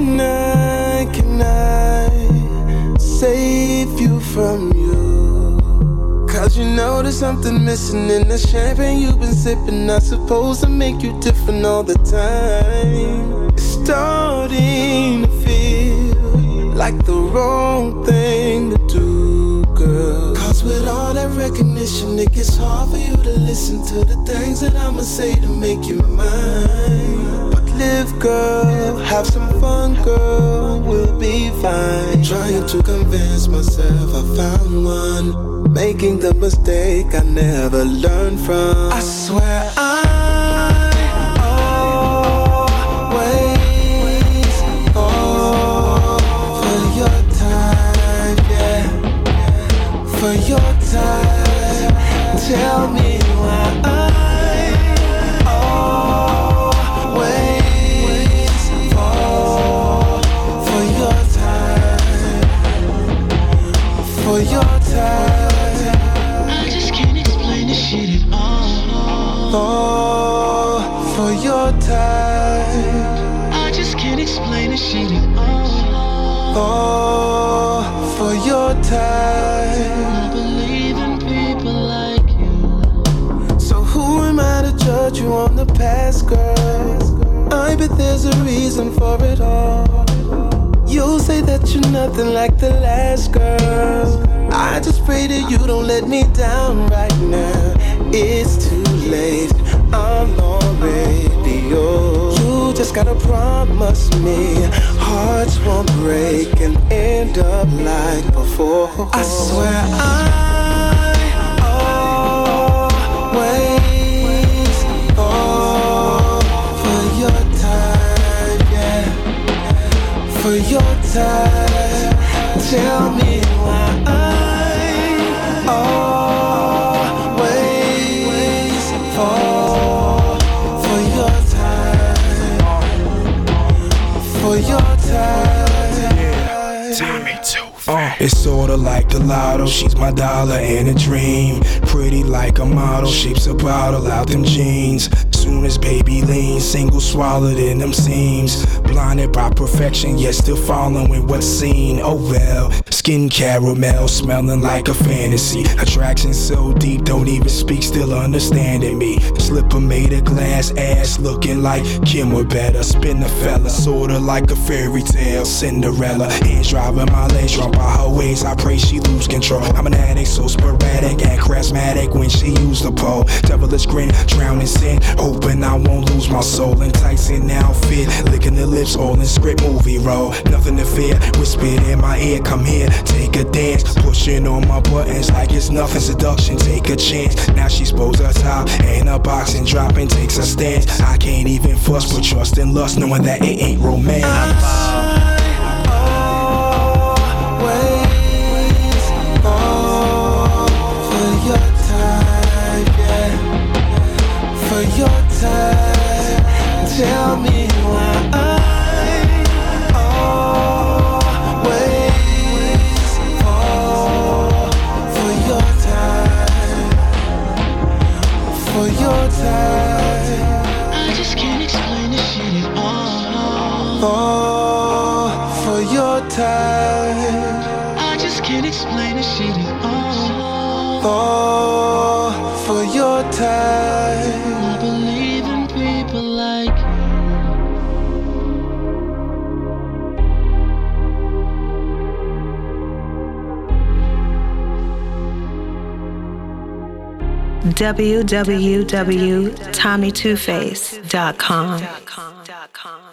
can I save you from you? Cause you know there's something missing in the champagne you've been sipping. Not supposed to make you different all the time. It's starting to feel like the wrong thing to do, girl. Cause with all that recognition, it gets hard for you to listen to the things that I'ma say to make you mine. But live, girl, have some fun, girl, we'll be fine. Trying to convince myself I found one, making the mistake I never learned from. I swear always fall for your time, yeah, for your time. Tell me why I always fall for your time, for your time. I just can't explain this shit at all. Fall for your time. I just can't explain this shit at all. Fall for your time. I believe in people like you. So who am I to judge you on the past, girl? I bet there's a reason for it all. You'll say that you're nothing like the last girl. I just pray that you don't let me down right now. It's too late, I'm already yours. You just gotta promise me hearts won't break and end up like before. I swear always fall for your time, yeah, for your time. Tell me why I always fall for your time, for your time. Tommy too fast. It's sorta like the lotto. She's my dollar and a dream. Pretty like a model. Shapes a bottle out them jeans. Soon as baby leans, single swallowed in them seams. Blinded by perfection, yet still following what's seen. Oh well, skin caramel, smelling like a fantasy. Attraction so deep, don't even speak, still understanding me. Slipper made of glass, ass looking like Kim or better. Spin the fella, sorta like a fairy tale. Cinderella, hands driving my legs, drawn by her ways. I pray she lose control. I'm an addict, so sporadic and charismatic when she used the pole. Devilish grin, drowning sin, hoping I won't lose my soul. Enticing outfit, licking the lips, all in script movie role. Nothing to fear, whispered in my ear, come here, take a dance. Pushing on my buttons like it's nothing, seduction, take a chance. Now she's posed her top and a box and dropping, takes a stance. I can't even fuss, but trust and lust, knowing that it ain't romance. Always fall for your time, yeah, for your time. Tell me why I always fall for your time, for your time. I just can't explain this shit at all. Fall for your time. I just can't explain this shit at all. Fall for your time. I believe in people like you. www.TommyTwoFace.com